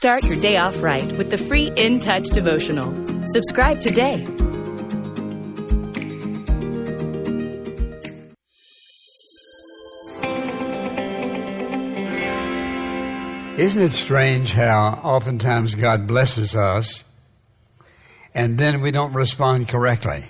Start your day off right with the free In Touch devotional. Subscribe today. Isn't it strange how oftentimes God blesses us and then we don't respond correctly?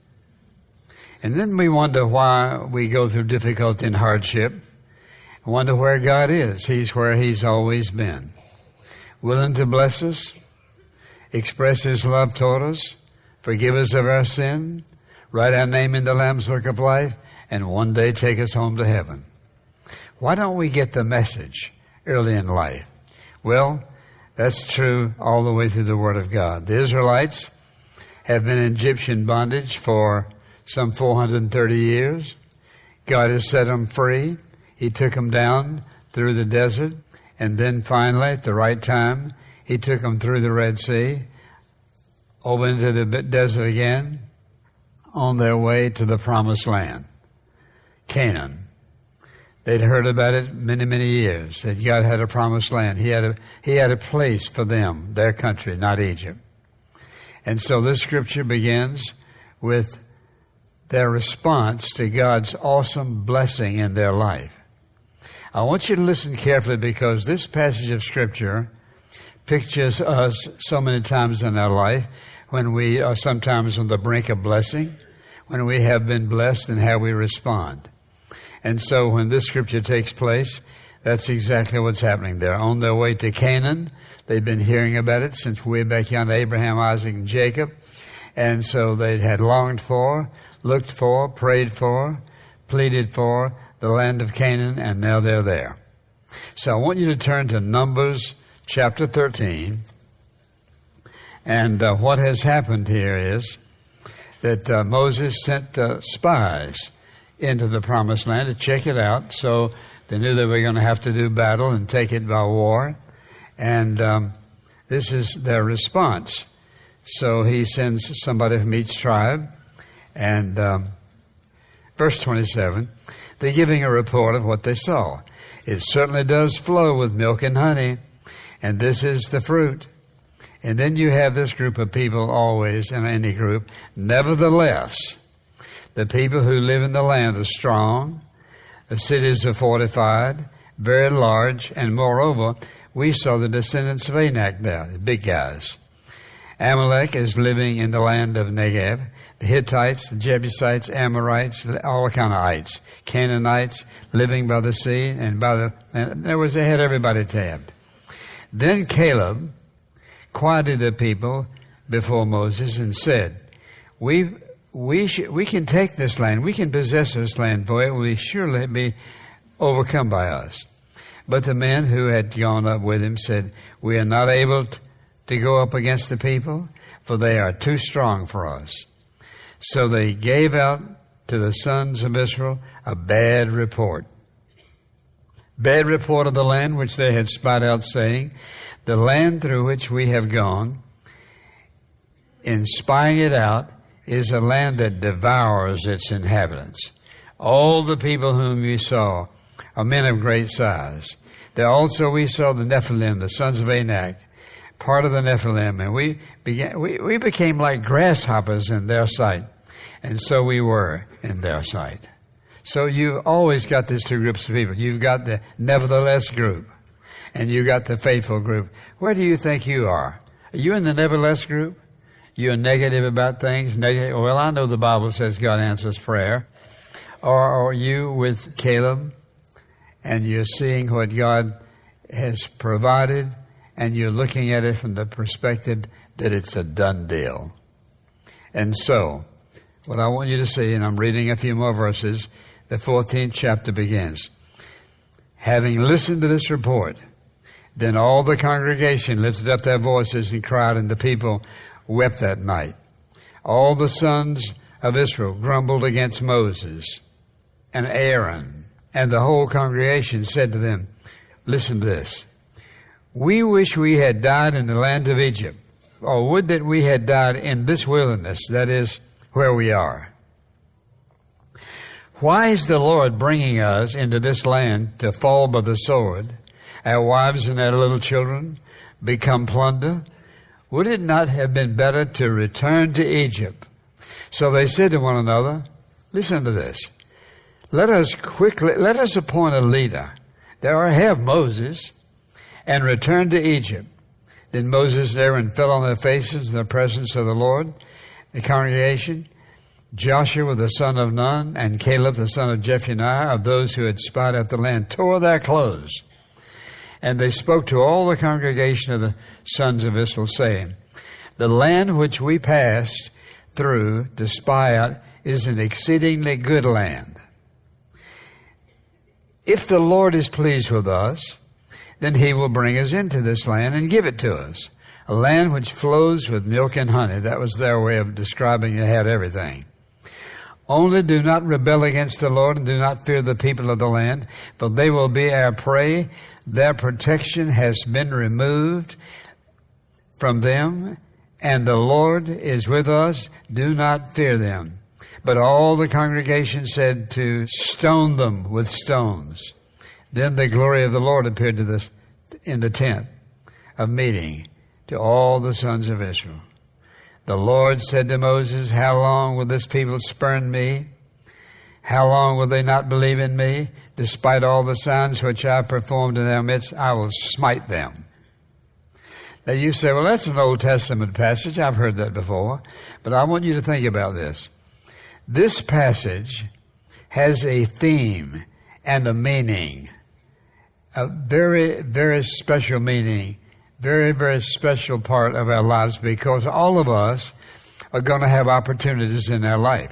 And then we wonder why we go through difficulty and hardship. Wonder where God is. He's where He's always been. Willing to bless us, express His love toward us, forgive us of our sin, write our name in the Lamb's Book of Life, and one day take us home to heaven. Why don't we get the message early in life? Well, that's true all the way through the Word of God. The Israelites have been in Egyptian bondage for some 430 years. God has set them free. He took them down through the desert, and then finally, at the right time, He took them through the Red Sea, over into the desert again, on their way to the Promised Land, Canaan. They'd heard about it many, many years, that God had a Promised Land. He had a place for them, their country, not Egypt. And so this scripture begins with their response to God's awesome blessing in their life. I want you to listen carefully, because this passage of Scripture pictures us so many times in our life when we are sometimes on the brink of blessing, when we have been blessed, and how we respond. And so when this Scripture takes place, that's exactly what's happening. They're on their way to Canaan. They've been hearing about it since way back yonder, Abraham, Isaac, and Jacob. And so they had longed for, looked for, prayed for, pleaded for the land of Canaan, and now they're there. So I want you to turn to Numbers chapter 13. And what has happened here is that Moses sent spies into the Promised Land to check it out. So they knew they were going to have to do battle and take it by war. And this is their response. So he sends somebody from each tribe. And verse 27, they're giving a report of what they saw. It certainly does flow with milk and honey, and this is the fruit. And then you have this group of people always in any group. Nevertheless, the people who live in the land are strong. The cities are fortified, very large, and moreover, we saw the descendants of Anak there, the big guys. Amalek is living in the land of Negev. The Hittites, the Jebusites, Amorites, all kind of ites, Canaanites living by the sea, and they had everybody tabbed. Then Caleb quieted the people before Moses and said, we can take this land, we can possess this land, for it will surely be overcome by us. But the men who had gone up with him said, we are not able to go up against the people, for they are too strong for us. So they gave out to the sons of Israel a bad report. Bad report of the land which they had spied out, saying, the land through which we have gone, in spying it out, is a land that devours its inhabitants. All the people whom we saw are men of great size. There also we saw the Nephilim, the sons of Anak, part of the Nephilim, and we became like grasshoppers in their sight, and so we were in their sight. So you've always got these two groups of people. You've got the nevertheless group, and you've got the faithful group. Where do you think you are? Are you in the nevertheless group? You're negative about things? Well, I know the Bible says God answers prayer. Or are you with Caleb, and you're seeing what God has provided, and you're looking at it from the perspective that it's a done deal? And so, what I want you to see, and I'm reading a few more verses, the 14th chapter begins. Having listened to this report, then all the congregation lifted up their voices and cried, and the people wept that night. All the sons of Israel grumbled against Moses and Aaron, and the whole congregation said to them, listen to this. We wish we had died in the land of Egypt, or would that we had died in this wilderness, that is, where we are. Why is the Lord bringing us into this land to fall by the sword, our wives and our little children, become plunder? Would it not have been better to return to Egypt? So they said to one another, listen to this. Let us appoint a leader. Have Moses, and return to Egypt. Then Moses and Aaron fell on their faces in the presence of the Lord, the congregation. Joshua the son of Nun and Caleb the son of Jephunneh, of those who had spied out the land, tore their clothes. And they spoke to all the congregation of the sons of Israel, saying, the land which we passed through to spy out is an exceedingly good land. If the Lord is pleased with us, then he will bring us into this land and give it to us, a land which flows with milk and honey. That was their way of describing it had everything. Only do not rebel against the Lord and do not fear the people of the land, for they will be our prey. Their protection has been removed from them, and the Lord is with us. Do not fear them. But all the congregation said to stone them with stones. Then the glory of the Lord appeared in the tent of meeting to all the sons of Israel. The Lord said to Moses, how long will this people spurn me? How long will they not believe in me? Despite all the signs which I performed in their midst, I will smite them. Now you say, well, that's an Old Testament passage. I've heard that before. But I want you to think about this. This passage has a theme and a meaning, a very, very special meaning, very, very special part of our lives, because all of us are going to have opportunities in our life.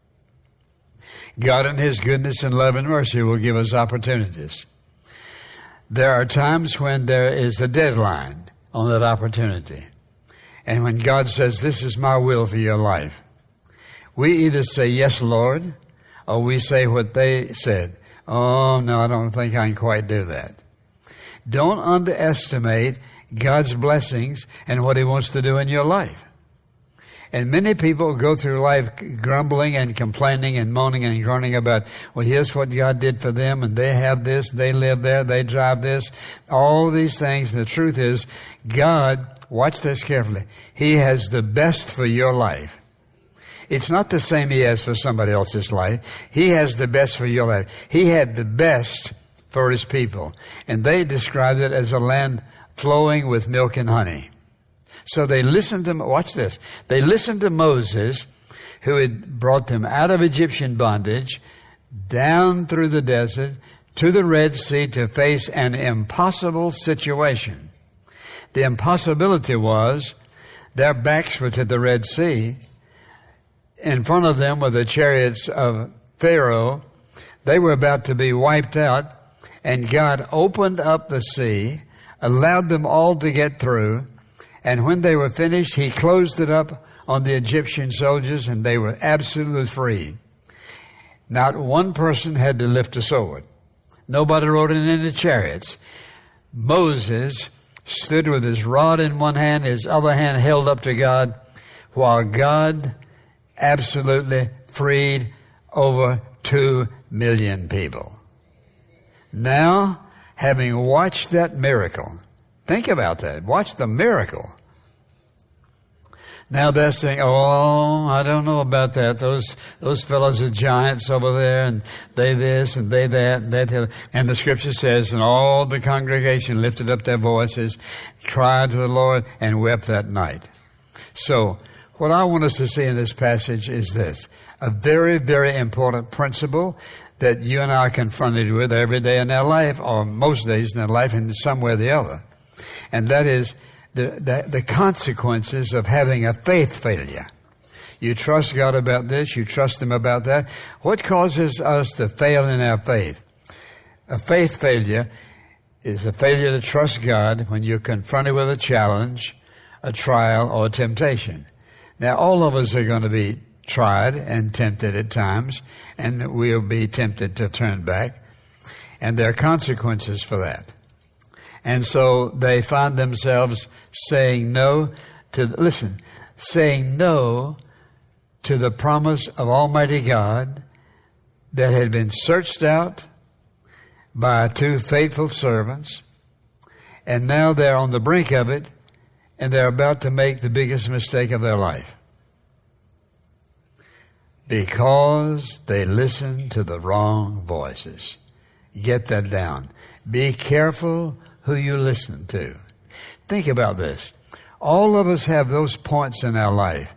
God in his goodness and love and mercy will give us opportunities. There are times when there is a deadline on that opportunity. And when God says, this is my will for your life, we either say, yes, Lord, or we say what they said. Oh, no, I don't think I can quite do that. Don't underestimate God's blessings and what he wants to do in your life. And many people go through life grumbling and complaining and moaning and groaning about, well, here's what God did for them, and they have this, they live there, they drive this, all these things. And the truth is, God, watch this carefully, he has the best for your life. It's not the same he has for somebody else's life. He has the best for your life. He had the best for his people. And they described it as a land flowing with milk and honey. So they listened to, watch this, they listened to Moses, who had brought them out of Egyptian bondage, down through the desert, to the Red Sea to face an impossible situation. The impossibility was their backs were to the Red Sea. In front of them were the chariots of Pharaoh. They were about to be wiped out, and God opened up the sea, allowed them all to get through, and when they were finished, he closed it up on the Egyptian soldiers, and they were absolutely free. Not one person had to lift a sword. Nobody rode in any chariots. Moses stood with his rod in one hand, his other hand held up to God, while God absolutely freed over 2 million people. Now, having watched that miracle, think about that. Watch the miracle. Now they're saying, oh, I don't know about that. Those fellows are giants over there, and they this, and they that, and that. And the scripture says, and all the congregation lifted up their voices, cried to the Lord, and wept that night. So, what I want us to see in this passage is this, a very, very important principle that you and I are confronted with every day in our life, or most days in our life in some way or the other. And that is the consequences of having a faith failure. You trust God about this, you trust him about that. What causes us to fail in our faith? A faith failure is a failure to trust God when you're confronted with a challenge, a trial, or a temptation. Now, all of us are going to be tried and tempted at times, and we'll be tempted to turn back. And there are consequences for that. And so they find themselves saying no to the promise of Almighty God that had been searched out by 2 faithful servants, And now they're on the brink of it, and they're about to make the biggest mistake of their life. Because they listen to the wrong voices. Get that down. Be careful who you listen to. Think about this. All of us have those points in our life.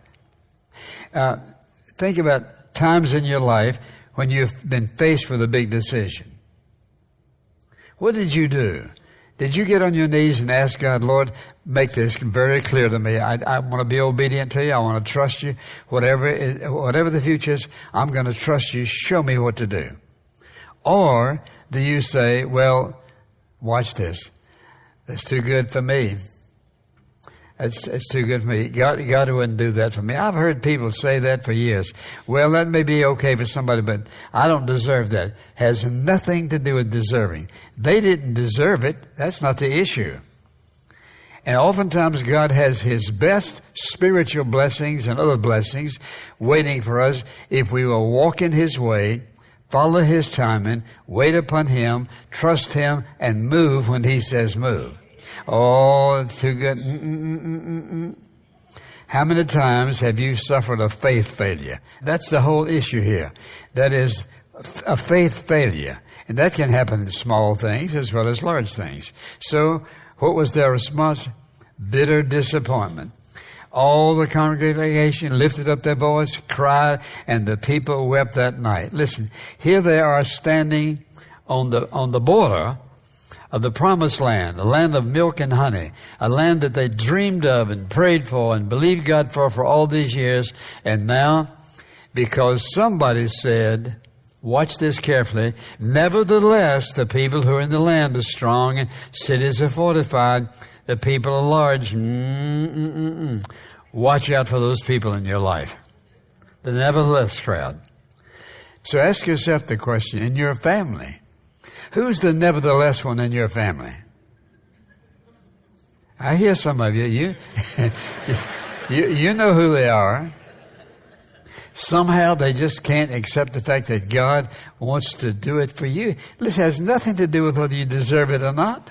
Think about times in your life when you've been faced with a big decision. What did you do? Did you get on your knees and ask God, Lord, make this very clear to me. I want to be obedient to you. I want to trust you. Whatever the future is, I'm going to trust you. Show me what to do. Or do you say, well, watch this. That's too good for me. It's too good for me. God wouldn't do that for me. I've heard people say that for years. Well, that may be okay for somebody, but I don't deserve that. It has nothing to do with deserving. They didn't deserve it. That's not the issue. And oftentimes God has His best spiritual blessings and other blessings waiting for us if we will walk in His way, follow His timing, wait upon Him, trust Him, and move when He says move. Oh, it's too good. How many times have you suffered a faith failure? That's the whole issue here. That is a faith failure. And that can happen in small things as well as large things. So, what was their response? Bitter disappointment. All the congregation lifted up their voice, cried, and the people wept that night. Listen, here they are standing on the border of the promised land, a land of milk and honey, a land that they dreamed of and prayed for and believed God for all these years. And now, because somebody said, watch this carefully, nevertheless, the people who are in the land are strong and cities are fortified, the people are large. Watch out for those people in your life. The nevertheless crowd. So ask yourself the question, in your family, who's the nevertheless one in your family? I hear some of you. You know who they are. Somehow they just can't accept the fact that God wants to do it for you. This has nothing to do with whether you deserve it or not.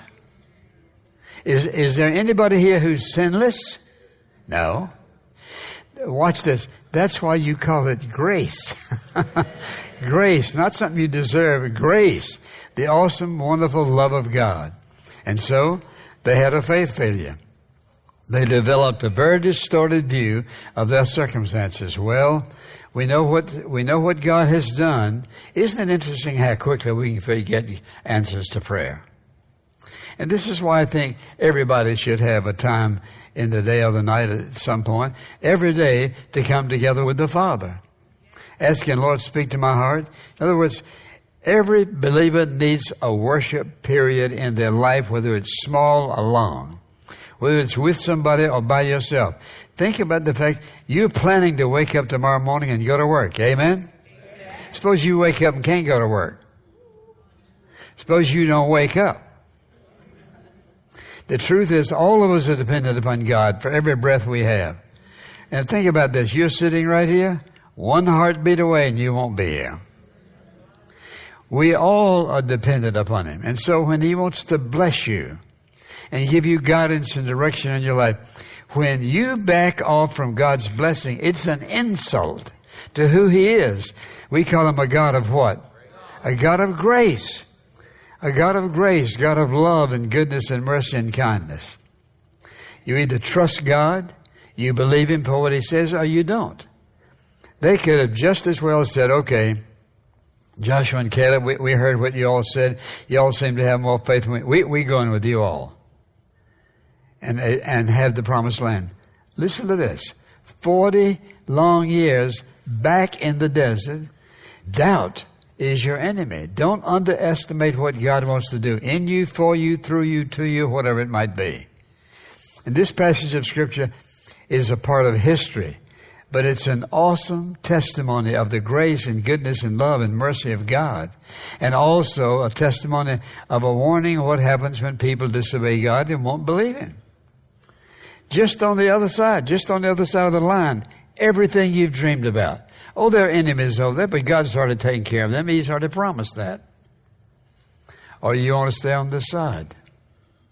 Is there anybody here who's sinless? No. Watch this. That's why you call it grace. Grace, not something you deserve. Grace. The awesome, wonderful love of God. And so, they had a faith failure. They developed a very distorted view of their circumstances. Well, we know what God has done. Isn't it interesting how quickly we can get answers to prayer? And this is why I think everybody should have a time in the day or the night at some point, every day, to come together with the Father. Asking, Lord, speak to my heart. In other words, every believer needs a worship period in their life, whether it's small or long, whether it's with somebody or by yourself. Think about the fact you're planning to wake up tomorrow morning and go to work. Amen? Suppose you wake up and can't go to work. Suppose you don't wake up. The truth is, all of us are dependent upon God for every breath we have. And think about this. You're sitting right here, one heartbeat away, and you won't be here. We all are dependent upon Him. And so when He wants to bless you and give you guidance and direction in your life, when you back off from God's blessing, it's an insult to who He is. We call Him a God of what? A God of grace. A God of grace, God of love and goodness and mercy and kindness. You either trust God, you believe Him for what He says, or you don't. They could have just as well said, okay, Joshua and Caleb, we heard what you all said. You all seem to have more faith than we going with you all. And have the promised land. Listen to this. 40 long years back in the desert, doubt is your enemy. Don't underestimate what God wants to do in you, for you, through you, to you, whatever it might be. And this passage of Scripture is a part of history, but it's an awesome testimony of the grace and goodness and love and mercy of God, and also a testimony of a warning of what happens when people disobey God and won't believe Him. Just on the other side of the line, everything you've dreamed about. Oh, there are enemies over there, but God's already taken care of them. He's already promised that. Or you want to stay on this side.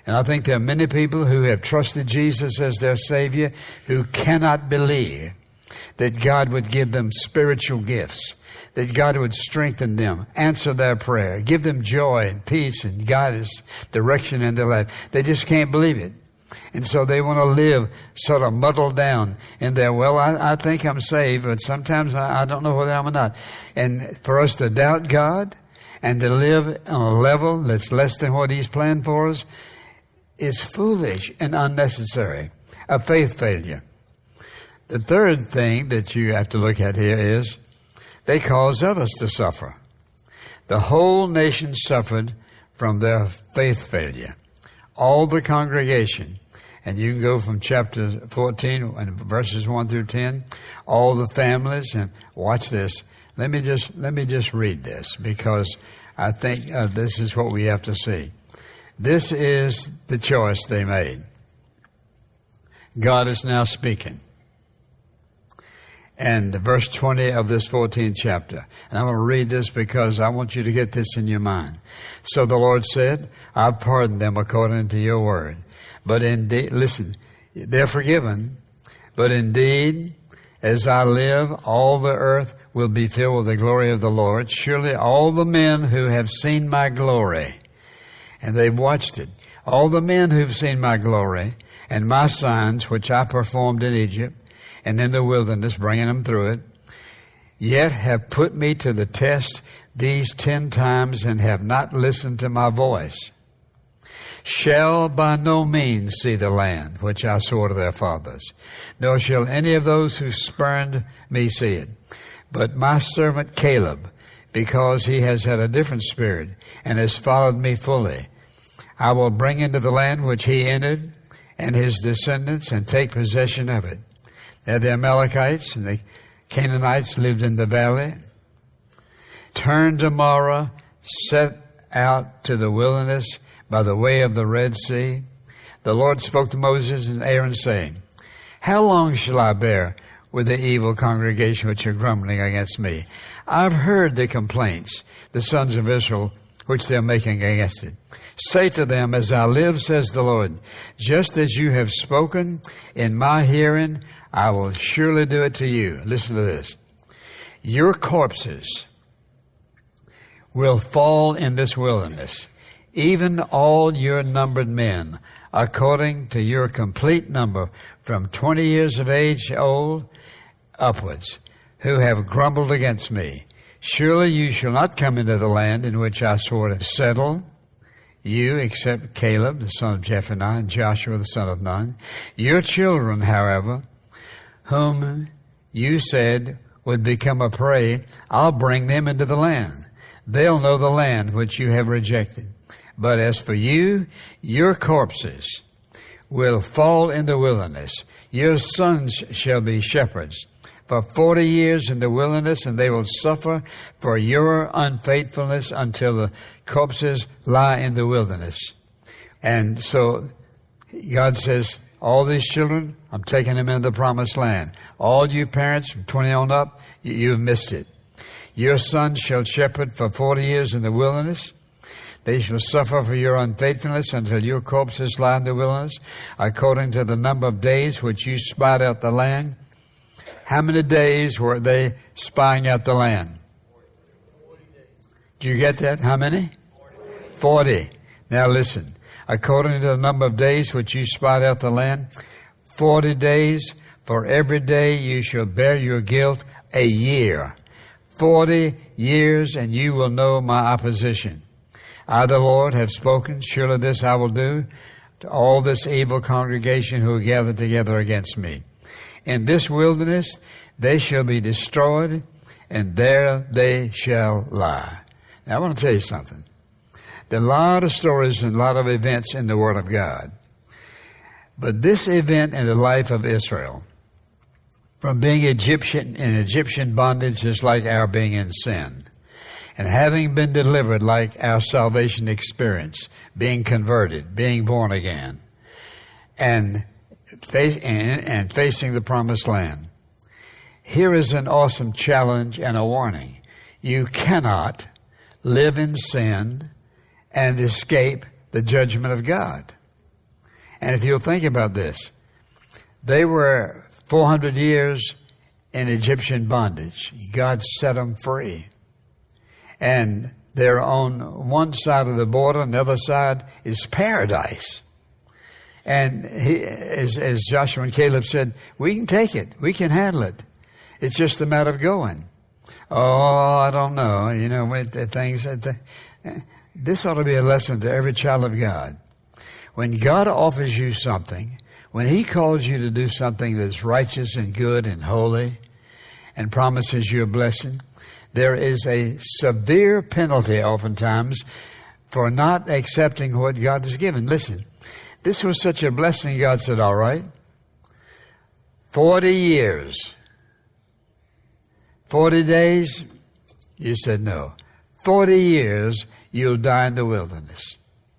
And I think there are many people who have trusted Jesus as their Savior who cannot believe that God would give them spiritual gifts, that God would strengthen them, answer their prayer, give them joy and peace and guidance, direction in their life. They just can't believe it. And so they want to live sort of muddled down in there. Well, I think I'm saved, but sometimes I don't know whether I'm or not. And for us to doubt God and to live on a level that's less than what He's planned for us is foolish and unnecessary, a faith failure. The third thing that you have to look at here is they cause others to suffer. The whole nation suffered from their faith failure. All the congregation, and you can go from chapter 14 and verses 1 through 10, all the families, and watch this. Let me just read this, because I think this is what we have to see. This is the choice they made. God is now speaking. And verse 20 of this 14th chapter. And I'm going to read this because I want you to get this in your mind. So the Lord said, I've pardoned them according to your word. But indeed, listen, they're forgiven. But indeed, as I live, all the earth will be filled with the glory of the Lord. Surely all the men who have seen my glory, and they've watched it, all the men who've seen my glory and my signs, which I performed in Egypt, and in the wilderness, bringing them through it, yet have put me to the test these 10 times and have not listened to my voice, shall by no means see the land which I swore to their fathers, nor shall any of those who spurned me see it. But my servant Caleb, because he has had a different spirit and has followed me fully, I will bring into the land which he entered and his descendants, and take possession of it. There the Amalekites and the Canaanites lived in the valley. Turn tomorrow, set out to the wilderness by the way of the Red Sea. The Lord spoke to Moses and Aaron, saying, how long shall I bear with the evil congregation which are grumbling against me? I've heard the complaints, the sons of Israel, which they're making against it. Say to them, as I live, says the Lord, just as you have spoken in my hearing, I will surely do it to you. Listen to this. Your corpses will fall in this wilderness, even all your numbered men, according to your complete number, from 20 years of age old upwards, who have grumbled against me. Surely you shall not come into the land in which I swore to settle you, except Caleb, the son of Jephunneh, and Joshua, the son of Nun. Your children, however, whom you said would become a prey, I'll bring them into the land. They'll know the land which you have rejected. But as for you, your corpses will fall in the wilderness. Your sons shall be shepherds for 40 years in the wilderness, and they will suffer for your unfaithfulness until the corpses lie in the wilderness. And so God says, all these children, I'm taking them into the promised land. All you parents from 20 on up, you've missed it. Your sons shall shepherd for 40 years in the wilderness. They shall suffer for your unfaithfulness until your corpses lie in the wilderness, according to the number of days which you spied out the land. How many days were they spying out the land? 40 days. Did you get that? How many? 40. Now listen. According to the number of days which you spied out the land, 40 days, for every day you shall bear your guilt a year. 40 years, and you will know my opposition. I, the Lord, have spoken. Surely this I will do to all this evil congregation who are gathered together against me. In this wilderness they shall be destroyed, and there they shall lie. Now I want to tell you something. There are a lot of stories and a lot of events in the Word of God. But this event in the life of Israel, from being in Egyptian bondage is like our being in sin. And having been delivered like our salvation experience, being converted, being born again, and facing the promised land. Here is an awesome challenge and a warning. You cannot live in sin and escape the judgment of God. And if you'll think about this, they were 400 years in Egyptian bondage. God set them free. And they're on one side of the border, and the other side is paradise. And as Joshua and Caleb said, we can take it. We can handle it. It's just a matter of going. Oh, I don't know. You know, this ought to be a lesson to every child of God. When God offers you something, when He calls you to do something that's righteous and good and holy and promises you a blessing, there is a severe penalty oftentimes for not accepting what God has given. Listen, this was such a blessing, God said, all right, 40 years, 40 days, you said no. 40 years, you'll die in the wilderness.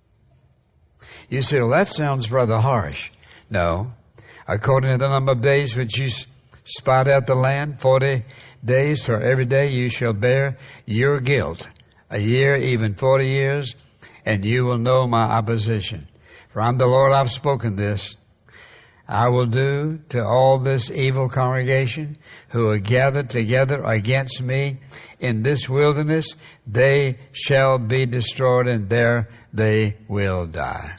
You say, well, that sounds rather harsh. No. According to the number of days which you spot out the land, 40 days, for every day you shall bear your guilt. A year, even 40 years, and you will know my opposition. For I'm the Lord, I've spoken this. I will do to all this evil congregation who are gathered together against me in this wilderness, they shall be destroyed, and there they will die.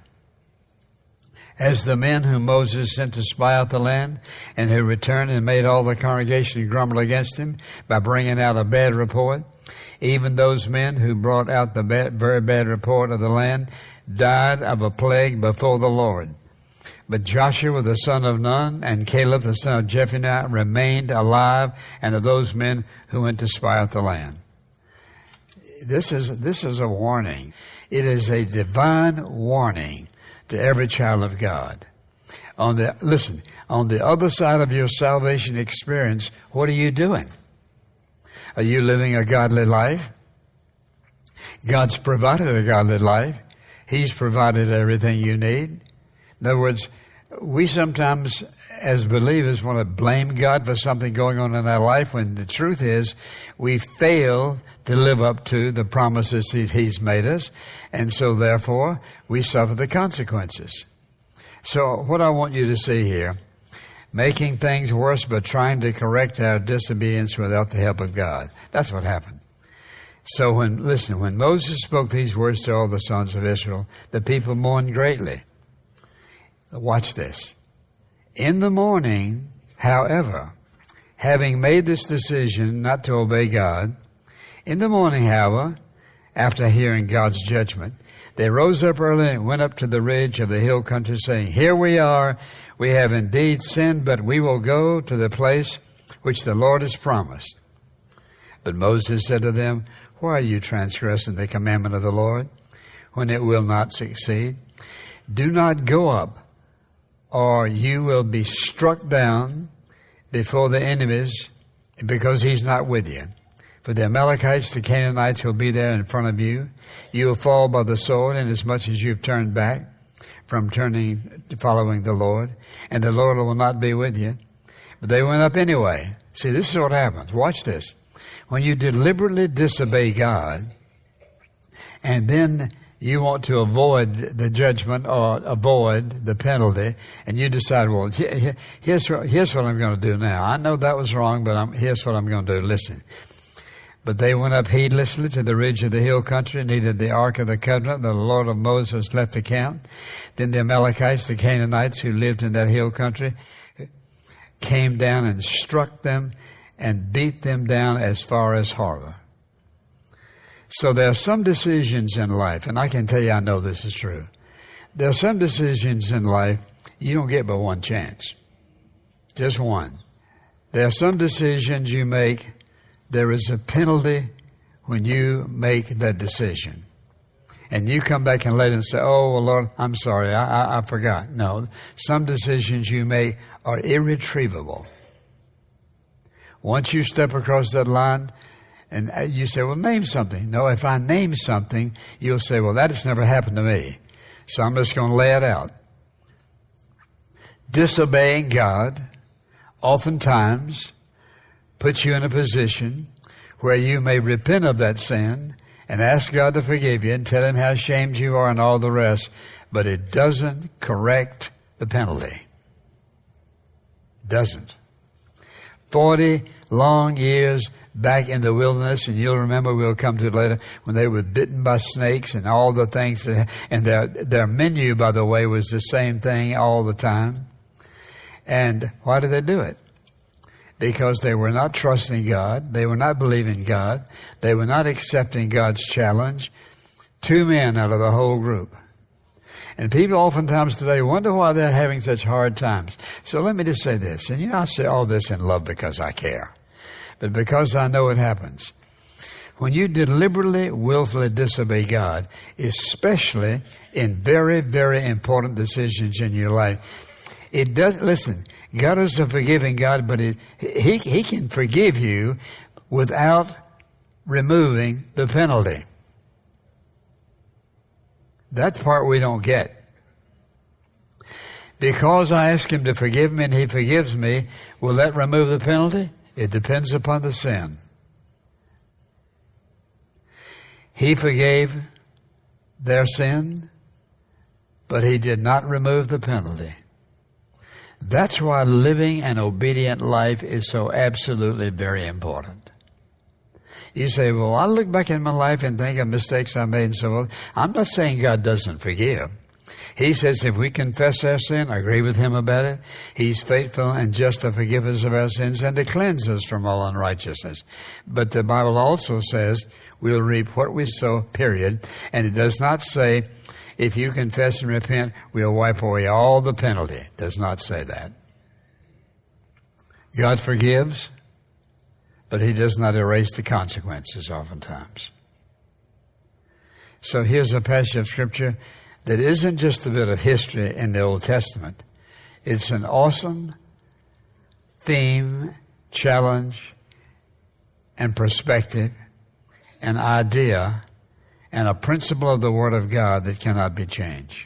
As the men whom Moses sent to spy out the land, and who returned and made all the congregation grumble against him by bringing out a bad report, even those men who brought out the very bad report of the land died of a plague before the Lord. But Joshua the son of Nun and Caleb the son of Jephunneh remained alive, and of those men who went to spy out the land. This is a warning. It is a divine warning to every child of God. On the other side of your salvation experience, what are you doing? Are you living a godly life? God's provided a godly life. He's provided everything you need. In other words, we sometimes, as believers, want to blame God for something going on in our life, when the truth is we fail to live up to the promises that He's made us, and so therefore we suffer the consequences. So what I want you to see here, making things worse by trying to correct our disobedience without the help of God. That's what happened. So when Moses spoke these words to all the sons of Israel, the people mourned greatly. Watch this. In the morning, however, having made this decision not to obey God, in the morning, however, after hearing God's judgment, they rose up early and went up to the ridge of the hill country, saying, Here we are, we have indeed sinned, but we will go to the place which the Lord has promised. But Moses said to them, Why are you transgressing the commandment of the Lord, when it will not succeed? Do not go up, or you will be struck down before the enemies, because He's not with you. For the Amalekites, the Canaanites, will be there in front of you. You will fall by the sword, inasmuch as you've turned back from following the Lord, and the Lord will not be with you. But they went up anyway. See, this is what happens. Watch this. When you deliberately disobey God, and then you want to avoid the judgment or avoid the penalty, and you decide, well, here's what I'm going to do now. I know that was wrong, but here's what I'm going to do. Listen. But they went up heedlessly to the ridge of the hill country, neither the ark of the covenant, the Lord of Moses, left to camp. Then the Amalekites, the Canaanites who lived in that hill country, came down and struck them and beat them down as far as Horeb. So there are some decisions in life, and I can tell you I know this is true. There are some decisions in life you don't get but one chance. Just one. There are some decisions you make, there is a penalty when you make that decision. And you come back and later and say, oh, well, Lord, I'm sorry, I forgot. No, some decisions you make are irretrievable. Once you step across that line, and you say, well, name something. No, if I name something, you'll say, well, that has never happened to me. So I'm just going to lay it out. Disobeying God oftentimes puts you in a position where you may repent of that sin and ask God to forgive you and tell Him how ashamed you are and all the rest, but it doesn't correct the penalty. Doesn't. 40 long years back in the wilderness, and you'll remember, we'll come to it later, when they were bitten by snakes and all the things, and their menu, by the way, was the same thing all the time. And why did they do it? Because they were not trusting God. They were not believing God. They were not accepting God's challenge. 2 men out of the whole group. And people oftentimes today wonder why they're having such hard times. So let me just say this. And I say all this in love because I care. But because I know it happens. When you deliberately, willfully disobey God, especially in very, very important decisions in your life, it does, listen, God is a forgiving God, but He can forgive you without removing the penalty. That's the part we don't get. Because I ask Him to forgive me and He forgives me, will that remove the penalty? It depends upon the sin. He forgave their sin, but He did not remove the penalty. That's why living an obedient life is so absolutely very important. You say, well, I look back in my life and think of mistakes I made and so on. I'm not saying God doesn't forgive. He says if we confess our sin, agree with Him about it, He's faithful and just to forgive us of our sins and to cleanse us from all unrighteousness. But the Bible also says we'll reap what we sow, period. And it does not say if you confess and repent, we'll wipe away all the penalty. It does not say that. God forgives, but He does not erase the consequences oftentimes. So here's a passage of Scripture that isn't just a bit of history in the Old Testament. It's an awesome theme, challenge, and perspective, an idea, and a principle of the Word of God that cannot be changed.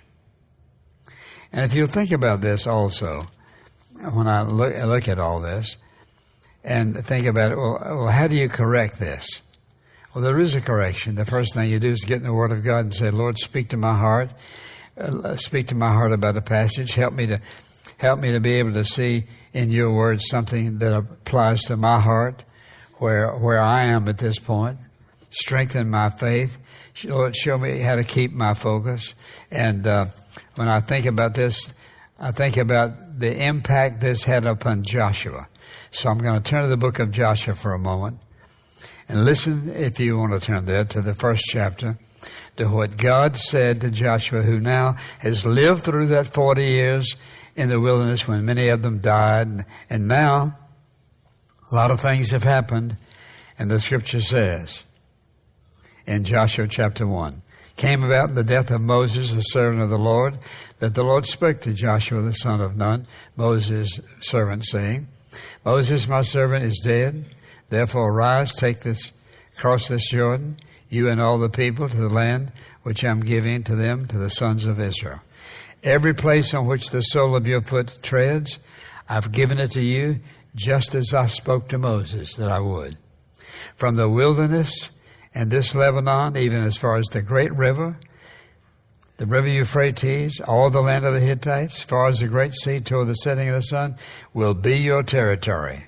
And if you think about this also, when I look at all this, and think about it, well, how do you correct this? Well, there is a correction. The first thing you do is get in the Word of God and say, Lord, speak to my heart. Speak to my heart about a passage. Help me to be able to see in your Word something that applies to my heart, where I am at this point. Strengthen my faith. Lord, show me how to keep my focus. And when I think about this, I think about the impact this had upon Joshua. So I'm going to turn to the book of Joshua for a moment. And listen, if you want to turn there, to the first chapter, to what God said to Joshua, who now has lived through that 40 years in the wilderness when many of them died. And now, a lot of things have happened. And the Scripture says, in Joshua chapter 1, came about in the death of Moses, the servant of the Lord, that the Lord spake to Joshua the son of Nun, Moses' servant, saying, Moses, my servant, is dead. Therefore arise, cross this Jordan, you and all the people, to the land which I am giving to them, to the sons of Israel. Every place on which the sole of your foot treads, I've given it to you, just as I spoke to Moses that I would. From the wilderness and this Lebanon, even as far as the great river, the river Euphrates, all the land of the Hittites, as far as the great sea toward the setting of the sun, will be your territory.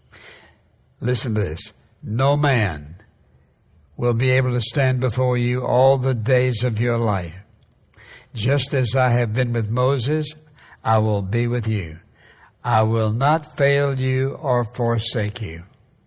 Listen to this. No man will be able to stand before you all the days of your life. Just as I have been with Moses, I will be with you. I will not fail you or forsake you.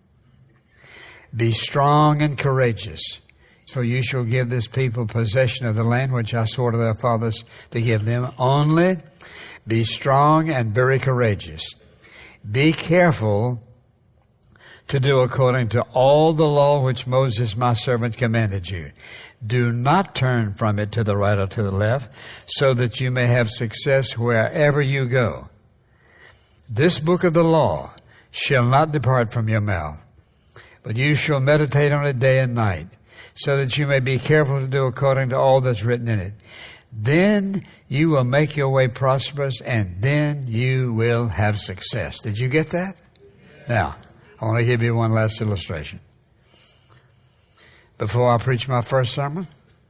Be strong and courageous, for you shall give this people possession of the land which I swore to their fathers to give them. Only be strong and very courageous. Be careful to do according to all the law which Moses my servant commanded you. Do not turn from it to the right or to the left, so that you may have success wherever you go. This book of the law shall not depart from your mouth, but you shall meditate on it day and night, so that you may be careful to do according to all that's written in it. Then you will make your way prosperous, and then you will have success. Did you get that? Now, I want to give you one last illustration. before I preached my first sermon,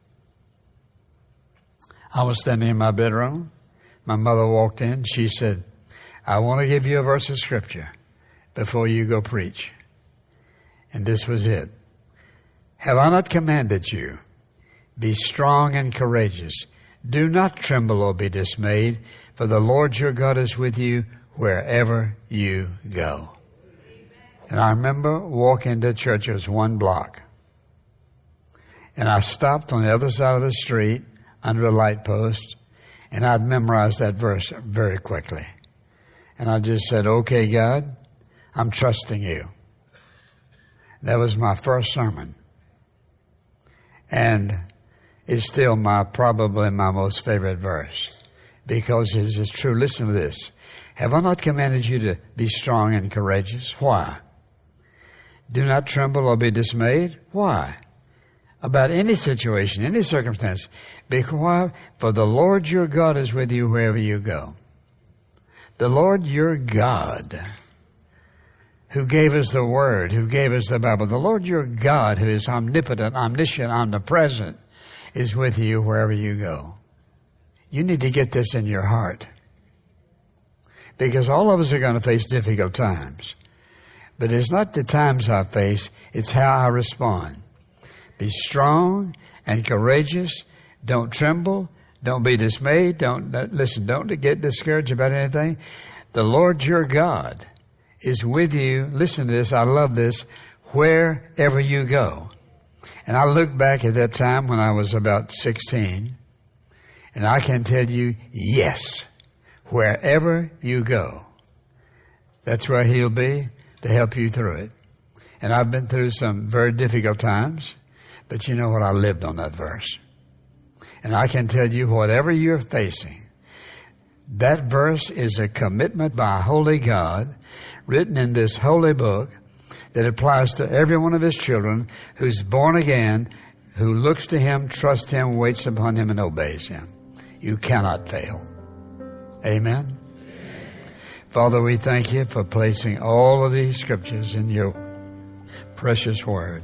I was standing in my bedroom. My mother walked in. She said, I want to give you a verse of Scripture before you go preach. And this was it. Have I not commanded you? Be strong and courageous. Do not tremble or be dismayed, for the Lord your God is with you wherever you go. And I remember walking to church. It was 1 block. And I stopped on the other side of the street under a light post, and I'd memorized that verse very quickly. And I just said, okay, God, I'm trusting you. That was my first sermon. And it's still probably my most favorite verse, because it is true. Listen to this. Have I not commanded you to be strong and courageous? Why? Do not tremble or be dismayed. Why? About any situation, any circumstance. Because for the Lord your God is with you wherever you go. The Lord your God, who gave us the Word, who gave us the Bible. The Lord your God, who is omnipotent, omniscient, omnipresent, is with you wherever you go. You need to get this in your heart. Because all of us are going to face difficult times. But it's not the times I face, it's how I respond. Be strong and courageous. Don't tremble. Don't be dismayed. Don't get discouraged about anything. The Lord your God is with you. Listen to this. I love this. Wherever you go. And I look back at that time when I was about 16, and I can tell you, yes, wherever you go, that's where He'll be to help you through it. And I've been through some very difficult times, but you know what? I lived on that verse. And I can tell you, whatever you're facing, that verse is a commitment by a holy God written in this holy book that applies to every one of His children who's born again, who looks to Him, trusts Him, waits upon Him, and obeys Him. You cannot fail. Amen? Father, we thank You for placing all of these scriptures in Your precious Word.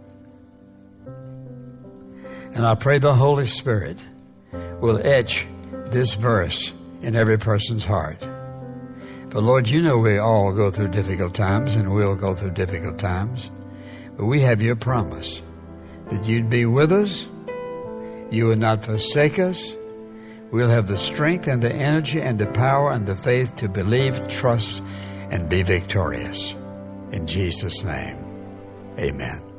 And I pray the Holy Spirit will etch this verse in every person's heart. But Lord, You know we all go through difficult times, and we'll go through difficult times. But we have Your promise that You'd be with us. You would not forsake us. We'll have the strength and the energy and the power and the faith to believe, trust, and be victorious. In Jesus' name, amen.